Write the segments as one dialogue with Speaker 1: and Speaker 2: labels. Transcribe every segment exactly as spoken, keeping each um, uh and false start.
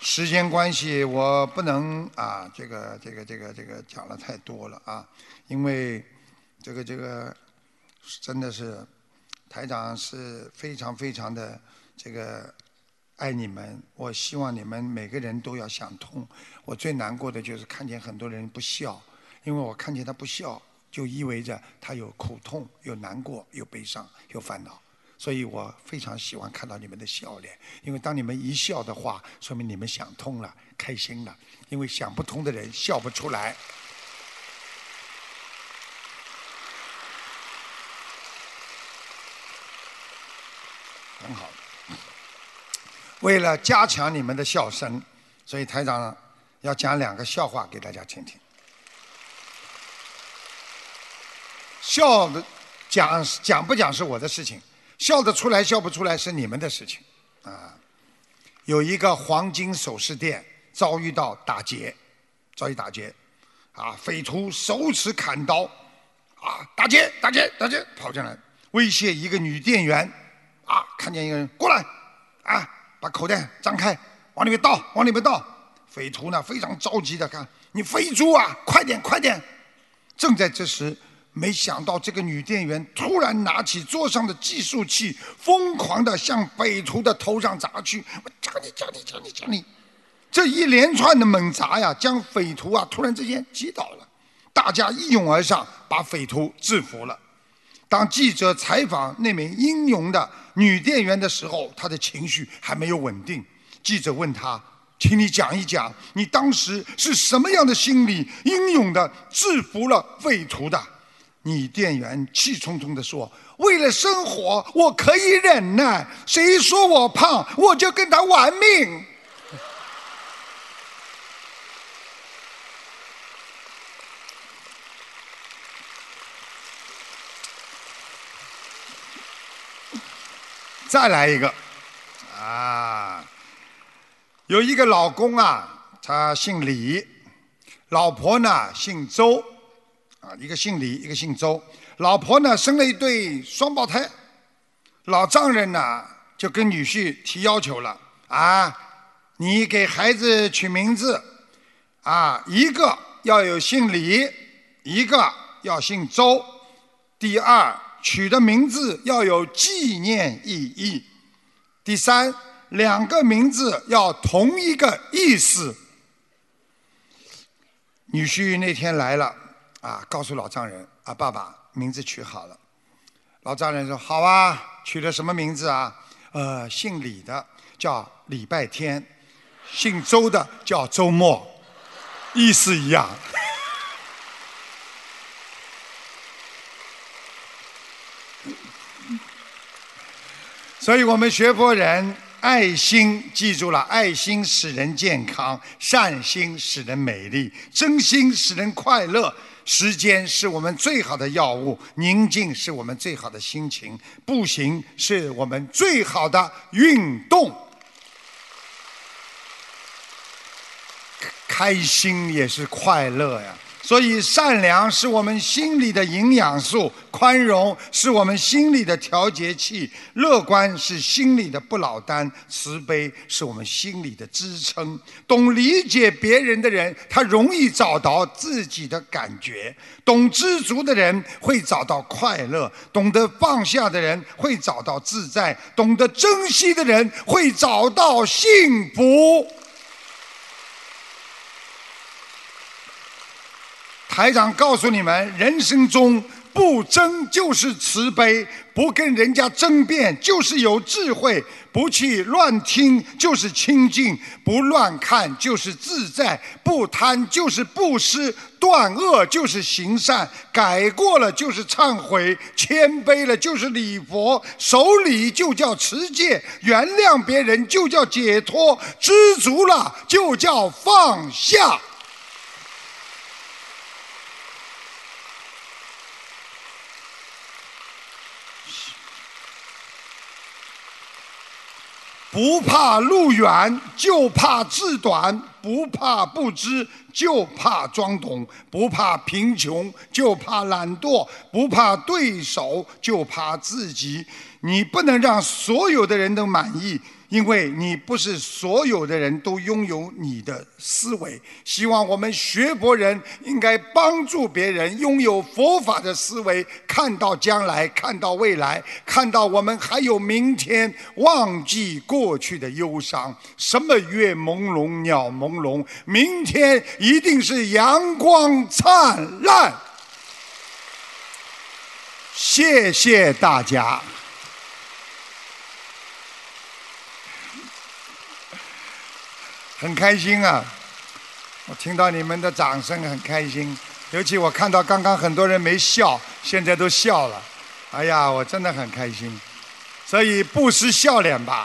Speaker 1: 时间关系，我不能啊，这个这个这个这个讲了太多了啊，因为这个这个真的是台长是非常非常的这个爱你们，我希望你们每个人都要想通。我最难过的就是看见很多人不笑，因为我看见他不笑，就意味着他有苦痛、有难过、有悲伤、有烦恼。所以我非常喜欢看到你们的笑脸，因为当你们一笑的话，说明你们想通了，开心了。因为想不通的人笑不出来。很好。为了加强你们的笑声，所以台长要讲两个笑话给大家听听。笑的讲讲不讲是我的事情。笑得出来笑不出来是你们的事情啊！有一个黄金首饰店遭遇到打劫，遭遇打劫啊！匪徒手持砍刀啊，打劫打劫打劫跑进来，威胁一个女店员啊！看见一个人过来啊，把口袋张开，往里面倒，往里面倒。匪徒呢非常着急的看，你肥猪啊，快点快点！正在这时。没想到这个女店员突然拿起桌上的计数器，疯狂地向匪徒的头上砸去。我叫你叫你叫你叫你！这一连串的猛砸呀，将匪徒啊突然之间击倒了。大家一拥而上，把匪徒制服了。当记者采访那名英勇的女店员的时候，她的情绪还没有稳定。记者问她：“请你讲一讲，你当时是什么样的心理，英勇地制服了匪徒的？”女店员气冲冲地说：“为了生活，我可以忍耐。谁说我胖，我就跟他玩命。”再来一个啊，有一个老公啊，他姓李，老婆呢姓周。啊，一个姓李，一个姓周。老婆呢生了一对双胞胎，老丈人呢就跟女婿提要求了啊，你给孩子取名字啊，一个要有姓李，一个要姓周。第二，取的名字要有纪念意义。第三，两个名字要同一个意思。女婿那天来了。啊，告诉老丈人啊，爸爸名字取好了。老丈人说：“好啊，取的什么名字啊？呃，姓李的叫礼拜天，姓周的叫周末，意思一样。”所以我们学佛人爱心，记住了，爱心使人健康，善心使人美丽，真心使人快乐。时间是我们最好的药物，宁静是我们最好的心情，步行是我们最好的运动，开心也是快乐呀。所以善良是我们心里的营养素，宽容是我们心里的调节器，乐观是心里的不老丹，慈悲是我们心里的支撑。懂理解别人的人，他容易找到自己的感觉；懂知足的人会找到快乐，懂得放下的人会找到自在，懂得珍惜的人会找到幸福。台长告诉你们，人生中不争就是慈悲，不跟人家争辩就是有智慧，不去乱听就是清净，不乱看就是自在，不贪就是布施，断恶就是行善，改过了就是忏悔，谦卑了就是礼佛，守礼就叫持戒，原谅别人就叫解脱，知足了就叫放下。不怕路远，就怕志短；不怕不知，就怕装懂；不怕贫穷，就怕懒惰；不怕对手，就怕自己。你不能让所有的人都满意， 因为你不是所有的人都拥有你的思维。希望我们学佛人应该帮助别人拥有佛法的思维，看到将来，看到未来，看到我们还有明天，忘记过去的忧伤。什么月朦胧鸟朦胧，明天一定是阳光灿烂。谢谢大家。很开心啊，我听到你们的掌声很开心，尤其我看到刚刚很多人没笑，现在都笑了，哎呀，我真的很开心，所以不失笑脸吧。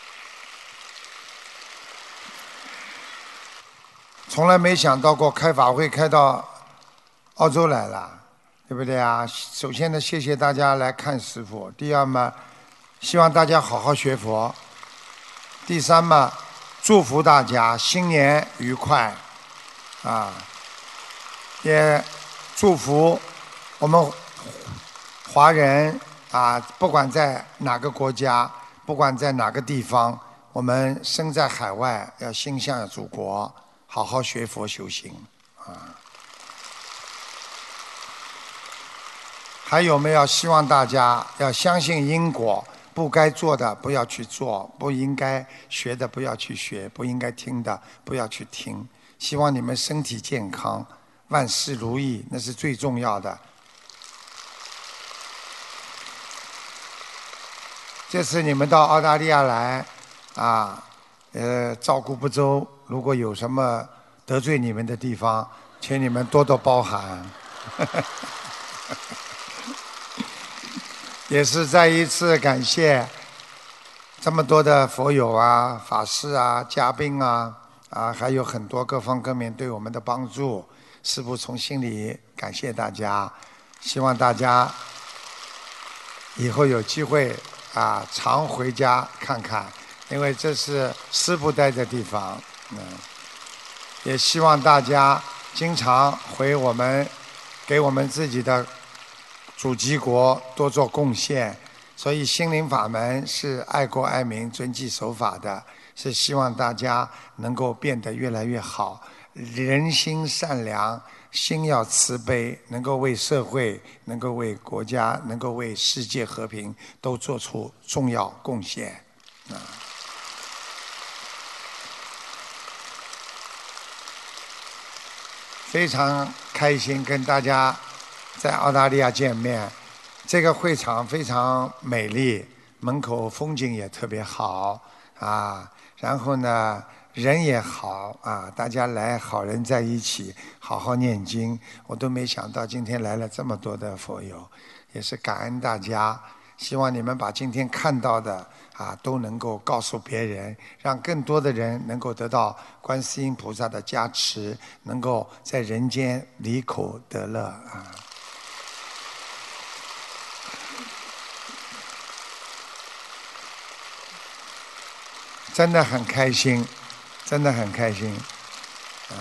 Speaker 1: 从来没想到过开法会开到澳洲来了，对不对啊？首先呢，谢谢大家来看师父；第二嘛，希望大家好好学佛；第三嘛，祝福大家新年愉快，啊，也祝福我们华人啊，不管在哪个国家，不管在哪个地方，我们身在海外，要心向祖国，好好学佛修行啊。还有没有希望大家要相信因果？不该做的不要去做，不应该学的不要去学，不应该听的不要去听。希望你们身体健康，万事如意，那是最重要的。这次你们到澳大利亚来，啊，呃，照顾不周，如果有什么得罪你们的地方，请你们多多包涵。也是再一次感谢这么多的佛友啊、法师啊、嘉宾啊，啊，还有很多各方各面对我们的帮助，师父从心里感谢大家，希望大家以后有机会啊常回家看看，因为这是师父待的地方，嗯，也希望大家经常回我们，给我们自己的祖籍国多做贡献，所以心灵法门是爱国爱民、遵纪守法的，是希望大家能够变得越来越好，人心善良，心要慈悲，能够为社会、能够为国家、能够为世界和平都做出重要贡献。啊，非常开心跟大家在澳大利亚见面，这个会场非常美丽，门口风景也特别好啊，然后呢人也好啊，大家来好人在一起，好好念经。我都没想到今天来了这么多的佛友，也是感恩大家。希望你们把今天看到的啊都能够告诉别人，让更多的人能够得到观世音菩萨的加持，能够在人间离苦得乐啊。真的很开心，真的很开心。嗯，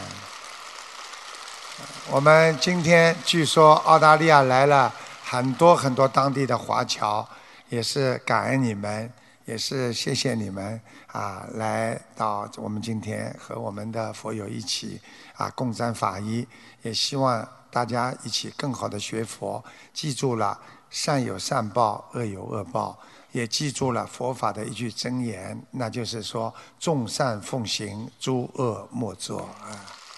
Speaker 1: 我们今天据说澳大利亚来了很多很多当地的华侨，也是感恩你们，也是谢谢你们啊，来到我们今天和我们的佛友一起啊共沾法衣，也希望大家一起更好的学佛，记住了善有善报，恶有恶报。也记住了佛法的一句真言，那就是说众善奉行，诸恶莫作啊。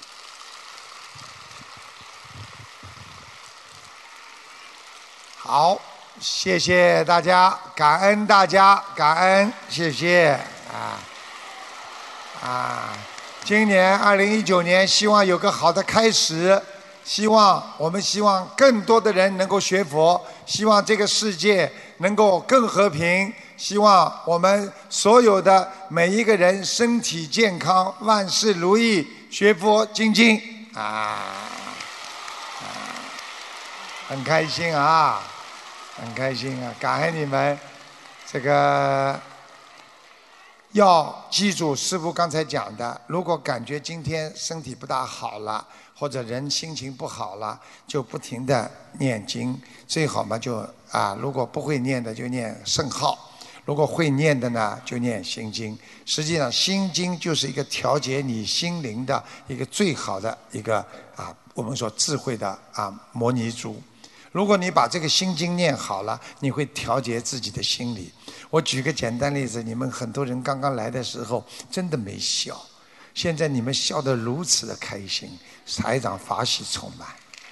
Speaker 1: 好，谢谢大家，感恩大家，感恩，谢谢啊啊！今年二零一九年，希望有个好的开始。希望我们希望更多的人能够学佛，希望这个世界能够更和平，希望我们所有的每一个人身体健康，万事如意，学佛精进啊！啊，很开心啊，很开心啊，感恩你们。这个要记住师父刚才讲的，如果感觉今天身体不大好了，或者人心情不好了，就不停地念经，最好嘛就啊，如果不会念的就念圣号， 如果会念的呢，就念心经。实际上，心经就是一个调节你心灵的一个最好的一个啊，我们说智慧的啊摩尼珠。如果你把这个心经念好了，你会调节自己的心理。我举个简单例子，你们很多人刚刚来的时候真的没笑，现在你们笑得如此的开心，台长法喜充满。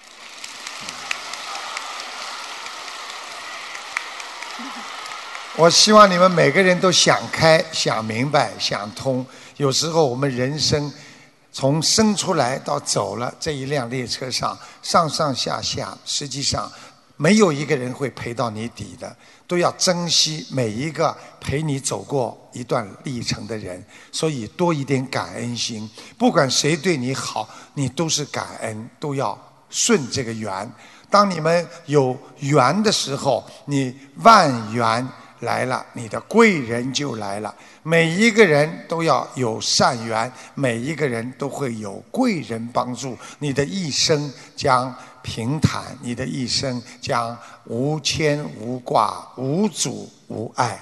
Speaker 1: 我希望你们每个人都想开、想明白、想通。有时候我们人生从生出来到走了这一辆列车上，上上下下，实际上没有一个人会陪到你底的，都要珍惜每一个陪你走过一段历程的人。所以多一点感恩心，不管谁对你好，你都是感恩，都要顺这个缘。当你们有缘的时候，你万缘来了，你的贵人就来了。每一个人都要有善缘，每一个人都会有贵人帮助，你的一生将平坦，你的一生将无牵无挂，无阻无碍。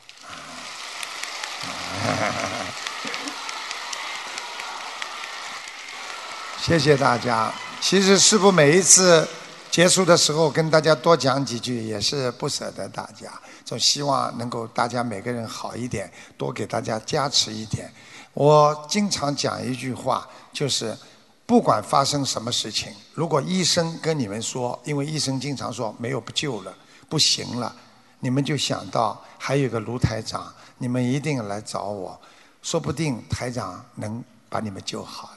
Speaker 1: 谢谢大家。其实师父每一次结束的时候跟大家多讲几句，也是不舍得大家，总希望能够大家每个人好一点，多给大家加持一点。我经常讲一句话，就是不管发生什么事情，如果医生跟你们说，因为医生经常说没有不救了，不行了，你们就想到还有个卢台长，你们一定来找我，说不定台长能把你们救好了。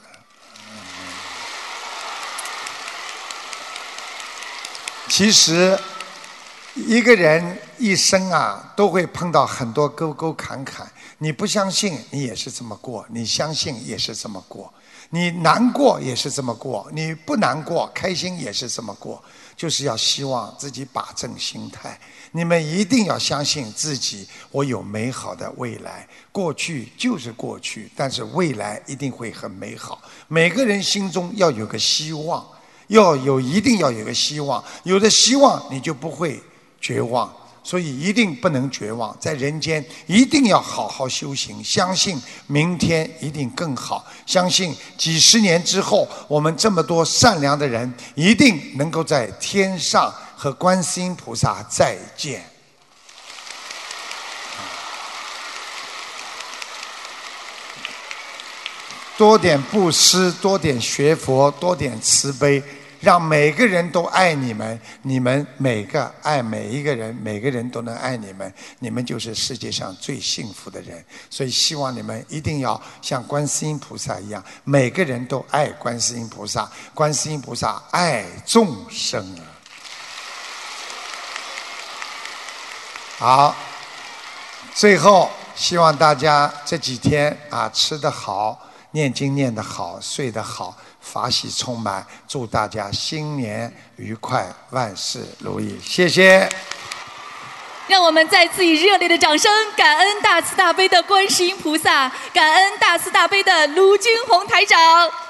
Speaker 1: 其实一个人一生啊都会碰到很多沟沟坎坎，你不相信你也是这么过，你相信也是这么过，你难过也是这么过，你不难过开心也是这么过，就是要希望自己把正心态。你们一定要相信自己，我有美好的未来，过去就是过去，但是未来一定会很美好。每个人心中要有个希望，要有一定要有个希望，有了希望你就不会绝望，所以一定不能绝望，在人间一定要好好修行，相信明天一定更好，相信几十年之后我们这么多善良的人一定能够在天上和观世音菩萨再见。多点布施，多点学佛，多点慈悲，让每个人都爱你们，你们每个爱每一个人，每个人都能爱你们，你们就是世界上最幸福的人。所以希望你们一定要像观世音菩萨一样，每个人都爱观世音菩萨，观世音菩萨爱众生啊。好，最后希望大家这几天啊吃得好，念经念得好，睡得好，法喜充满，祝大家新年愉快，万事如意。谢谢。
Speaker 2: 让我们再次以热烈的掌声，感恩大慈大悲的观世音菩萨，感恩大慈大悲的卢军宏台长。